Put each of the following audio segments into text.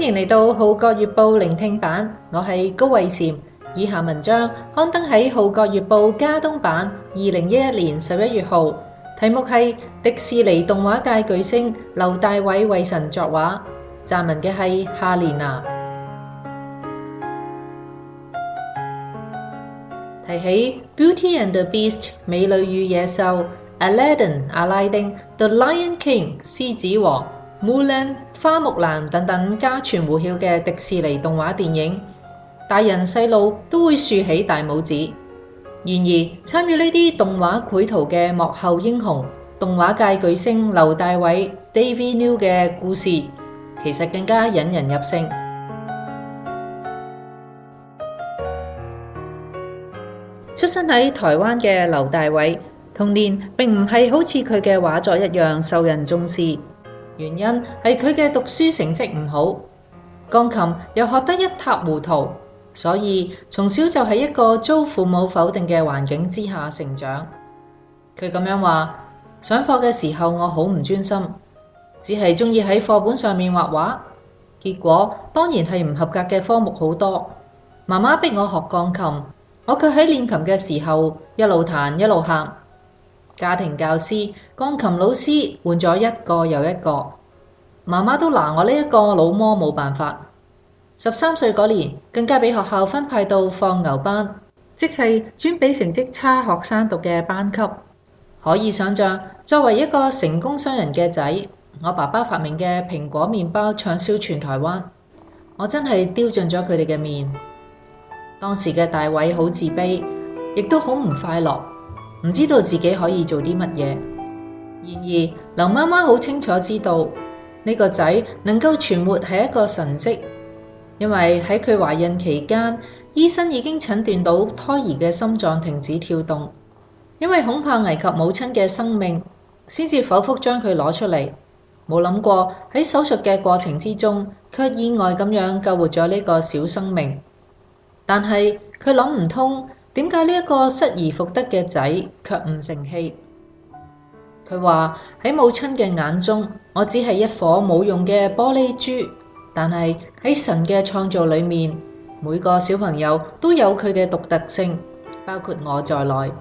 迎嚟到《號角月報》聆聽版，我係高慧嬋。以下文章刊登喺《號角月報》加東版2011年11月號，題目係迪士尼動畫界巨星劉大偉為神作畫，撰文嘅係夏蓮娜。提起 Beauty and the Beast 美女與野獸、Aladdin 阿拉丁、The Lion King 獅子王、Mulan 花木蘭等等家傳戶曉嘅迪士尼動畫電影，大人細路都會豎起大拇指。然而參與呢啲動畫繪圖嘅幕後英雄，動畫界巨星劉大偉 David Liu 嘅故事，其實更加引人入勝。出生喺台灣嘅劉大偉，童年並唔係好似佢嘅畫作一樣受人重視。原因係佢嘅讀書成績唔好，鋼琴又學得一塌糊塗，所以從小就喺一個遭父母否定嘅環境之下成長。佢咁樣話：上課嘅時候我好唔專心，只係鍾意喺課本上面畫畫，結果當然係唔合格嘅科目好多。媽媽逼我學鋼琴，我卻喺練琴嘅時候一路彈一路喊。家庭教師、鋼琴老師換咗一個又一個，媽媽都拿我呢一個老魔冇辦法。13歲嗰年，更加俾學校分派到放牛班，即係專俾成績差學生讀嘅班級。可以想象，作為一個成功商人嘅仔，我爸爸發明嘅蘋果麵包暢銷全台灣，我真係丟盡咗佢哋嘅面。當時嘅大偉好自卑，亦都好唔快樂。唔知道自己可以做啲乜嘢。然而劉媽媽好清楚知道呢個仔能夠存活係一個神蹟，因為喺佢懷孕期間，醫生已經診斷到胎兒嘅心臟停止跳動，因為恐怕危及母親嘅生命，先至剖腹將佢攞出嚟。冇諗過喺手術嘅過程之中，卻意外咁樣救活咗呢個小生命。但係佢諗唔通，點解呢一個失而復得嘅仔卻唔成器？佢話喺母親嘅眼中，我只係一顆冇用嘅玻璃珠，但係喺神嘅創造裏面，每個小朋友都有佢嘅獨特性，包括我在內。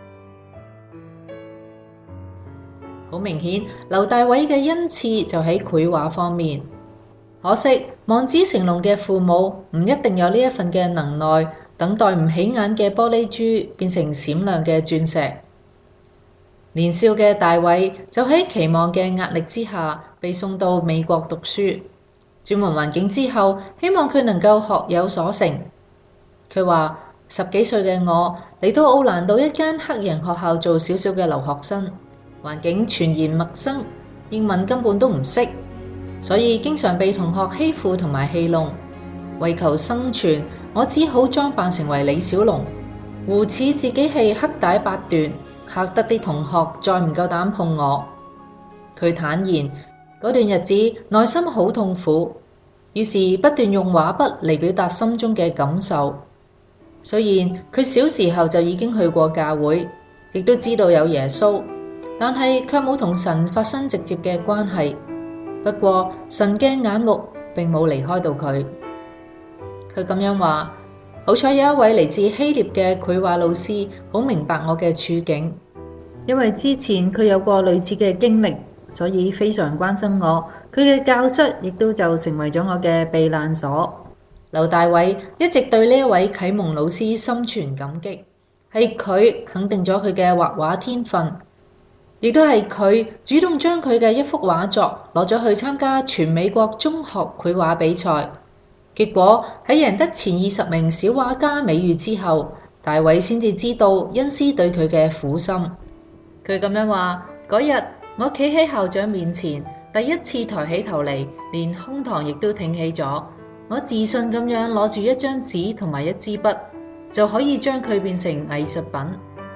好明顯，劉大偉嘅恩賜就喺繪畫方面。可惜望子成龍嘅父母唔一定有呢一份嘅能耐，等待唔起眼嘅玻璃珠變成閃亮嘅鑽石。年少嘅大偉就喺期望嘅壓力之下，被送到美國讀書。轉換環境之後，希望佢能夠學有所成。佢話10幾歲嘅我嚟到奧蘭島一間黑人學校做小小嘅留學生，環境全然陌生，英文根本都唔識，所以經常被同學欺負同埋戲弄。為求生存，我只好裝扮成為李小龍，胡似自己係黑帶8段，嚇得啲同學再唔夠膽碰我。佢坦言嗰段日子內心好痛苦，於是不斷用畫筆嚟表達心中嘅感受。雖然佢小時候就已經去過教會，亦都知道有耶穌，但係卻冇同神發生直接嘅關係。不過神嘅眼目並冇離開到佢。佢咁樣話：好彩有一位嚟自希臘嘅繪畫老師好明白我嘅處境，因為之前佢有過類似嘅經歷，所以非常關心我。佢嘅教室亦都就成為咗我嘅避難所。劉大偉一直對呢一位啟蒙老師心存感激，係佢肯定咗佢嘅畫畫天分，亦都係佢主動將佢嘅一幅畫作攞咗去參加全美國中學繪畫比賽。結果喺贏得前20名小畫家美譽之後，大偉先至知道恩師對佢嘅苦心。佢咁樣話：嗰日我企喺校長面前，第一次抬起頭嚟，連胸膛亦都挺起咗。我自信咁樣攞住一張紙同埋一支筆，就可以將佢變成藝術品。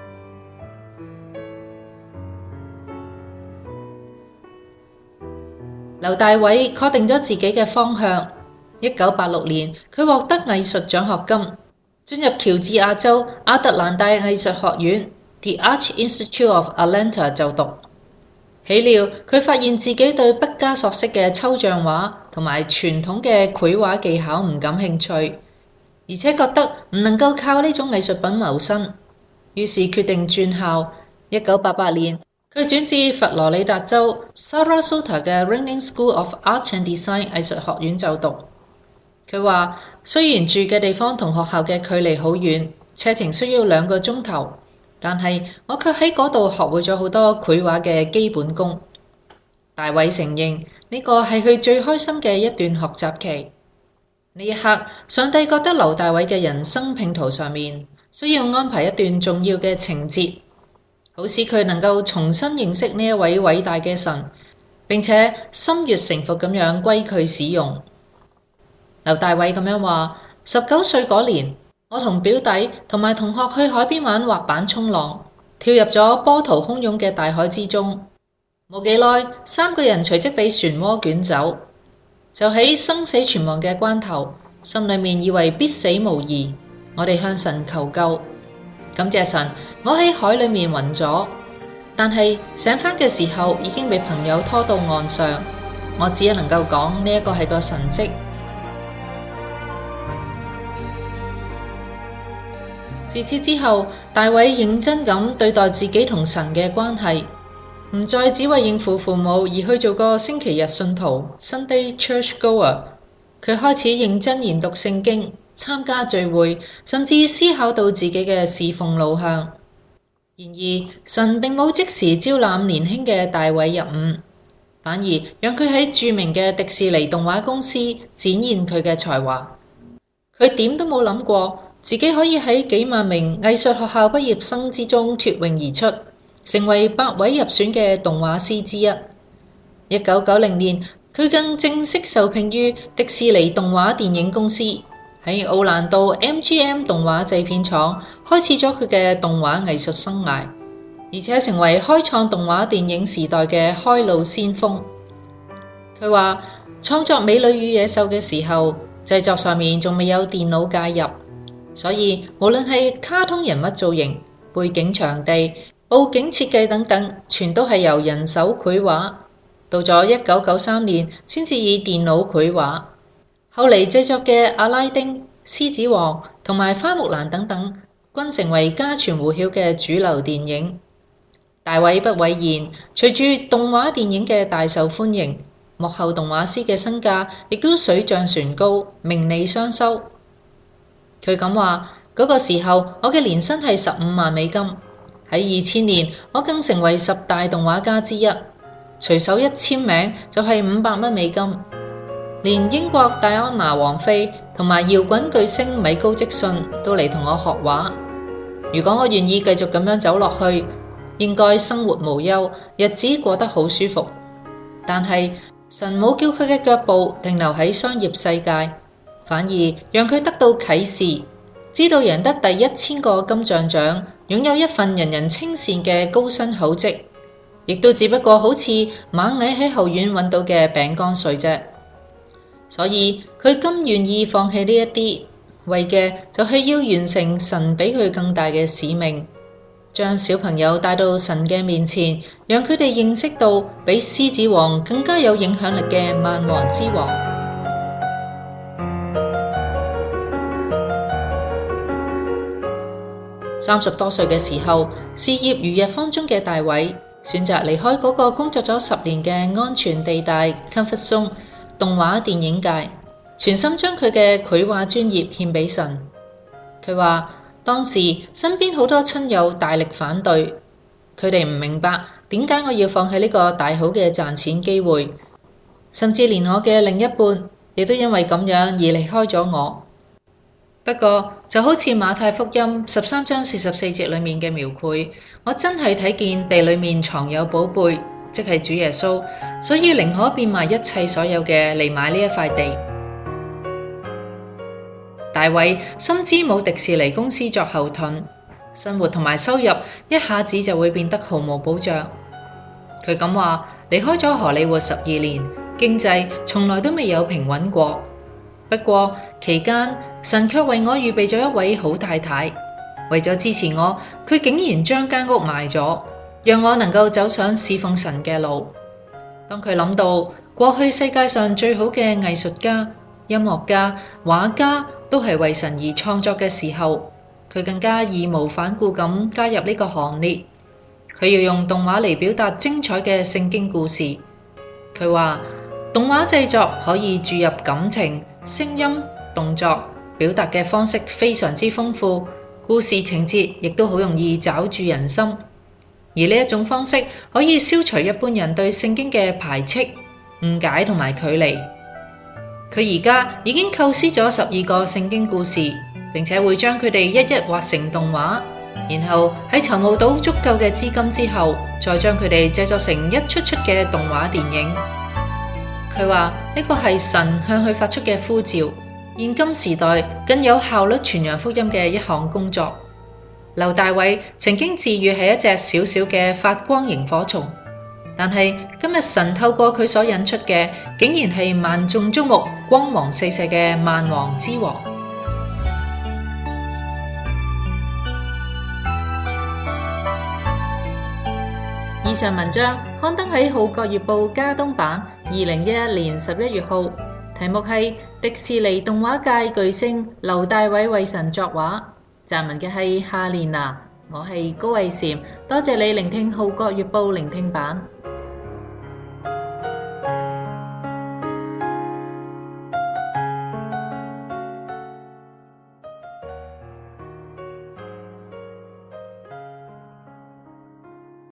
劉大偉確定咗自己嘅方向。1986年，佢獲得藝術獎學金，進入喬治亞州亞特蘭大藝術學院 The Art Institute of Atlanta 就讀。 豈料佢發現自己對畢加索式嘅抽象畫同埋傳統嘅繪畫技巧唔感興趣，而且覺得唔能夠靠呢種藝術品謀生，於是決定轉校。1988年，佢轉至佛羅里達州 Sarasota 嘅 Ringling School of Art and Design 藝術學院就讀。佢話雖然住嘅地方同學校嘅距離好遠，車程需要2個鐘頭，但係我卻喺嗰度學會咗好多繪畫嘅基本功。大衛承認呢個係佢最開心嘅一段學習期。呢一刻，上帝覺得劉大偉嘅人生拼圖上面需要安排一段重要嘅情節，好使佢能夠重新認識呢一位偉大嘅神，並且心悅誠服咁樣歸佢使用。劉大偉咁樣話：19歲嗰年，我同表弟同埋同學去海邊玩滑板衝浪，跳入咗波濤洶湧嘅大海之中。冇幾耐，3個人隨即被漩渦捲走。就喺生死存亡嘅關頭，心裏面以為必死無疑，我哋向神求救。感謝神，我喺海裏面暈咗，但係醒返嘅時候已經被朋友拖到岸上。我只能夠講呢一個係個神蹟。自此之後，大衛認真咁對待自己同神嘅關係，唔再只為應付父母而去做個星期日信徒 Sunday Church Goer。佢開始認真研讀聖經，參加聚會，甚至思考到自己嘅侍奉路向。然而，神並冇即時招攬年輕嘅大衛入伍，反而讓佢喺著名嘅迪士尼動畫公司展現佢嘅才華。佢點都冇諗過自己可以喺幾萬名藝術學校畢業生之中脫穎而出，成為100位入選嘅動畫師之一。1990年，佢更正式受聘於迪士尼動畫電影公司，喺奧蘭多 MGM 動畫製片廠開始咗佢嘅動畫藝術生涯，而且成為開創動畫電影時代嘅開路先鋒。佢話創作《美女與野獸》嘅時候，製作上面仲未有電腦介入，所以無論係卡通人物造型、背景場地、佈景設計等等，全都係由人手繪畫。到咗1993年，先至以電腦繪畫。後嚟製作嘅《阿拉丁》、《獅子王》同埋《花木蘭》等等，均成為家傳戶曉嘅主流電影。大衛不諱言，隨住動畫電影嘅大受歡迎，幕後動畫師嘅身價亦都水漲船高，名利雙收。佢咁話：嗰個時候我嘅年薪係15萬美金，喺2000年我更成為10大動畫家之一，隨手一簽名就係500蚊美金。連英國戴安娜王妃同埋搖滾巨星米高積遜都嚟同我學畫。如果我願意繼續咁樣走落去，應該生活無憂，日子過得好舒服。但係神冇叫佢嘅腳步停留喺商業世界，反而讓佢得到啟示，知道贏得第1000個金像獎，擁有一份人人稱羨嘅高薪厚職，亦都只不過好似螞蟻喺後院揾到嘅餅乾碎啫。所以佢甘願意放棄呢一啲，為嘅就係要完成神俾佢更大嘅使命，將小朋友帶到神嘅面前，讓佢哋認識到比獅子王更加有影響力嘅萬王之王。30多歲嘅時候，事業如日方中嘅大衛選擇離開嗰個工作咗10年嘅安全地帶 comfort zone，動畫電影界，全心將佢嘅繪畫專業獻俾神。佢話當時身邊好多親友大力反對，佢哋唔明白點解我要放棄呢個大好嘅賺錢機會，甚至連我嘅另一半亦都因為咁樣而離開咗我。不過就好似馬太福音13章44節裏面嘅描繪，我真係睇見地裏面藏有寶貝，即係主耶穌，所以寧可變賣一切所有嘅嚟買呢一塊地。大衛深知冇迪士尼公司作後盾，生活同埋收入一下子就會變得毫無保障。佢咁話：離開咗荷里活12年，經濟從來都未有平穩過。不過期間神卻為我預備咗一位好太太，為咗支持我，佢竟然將間屋賣咗。 讓我能夠走上侍奉神嘅路。當佢諗到過去世界上最好嘅藝術家、音樂家、畫家都係為神而創作嘅時候，佢更加義無反顧咁加入呢個行列。佢要用動畫嚟表達精彩嘅聖經故事。佢話動畫製作可以注入感情、聲音、動作，表達嘅方式非常之豐富，故事情節亦都好容易抓住人心。而呢一種方式可以消除一般人對聖經嘅排斥、誤解同埋距離。佢而家已經構思咗12個聖經故事，並且會將佢哋一一畫成動畫，然後喺籌募到足夠嘅資金之後，再將佢哋製作成一出出嘅動畫電影。佢話呢個係神向佢發出嘅呼召，現今時代更有效率傳揚福音嘅一項工作。劉大偉曾經自喻係一隻小小嘅發光螢火蟲，但係今日神透過佢所引出嘅，竟然係萬眾矚目、光芒四射嘅萬王之王。以上文章刊登喺《號角月報》加東版2011年11月號，題目係迪士尼動畫界巨星劉大偉為神作畫。撰文嘅係夏蓮娜，我係高慧嬋，多謝你聆聽《號角月報》聆聽版。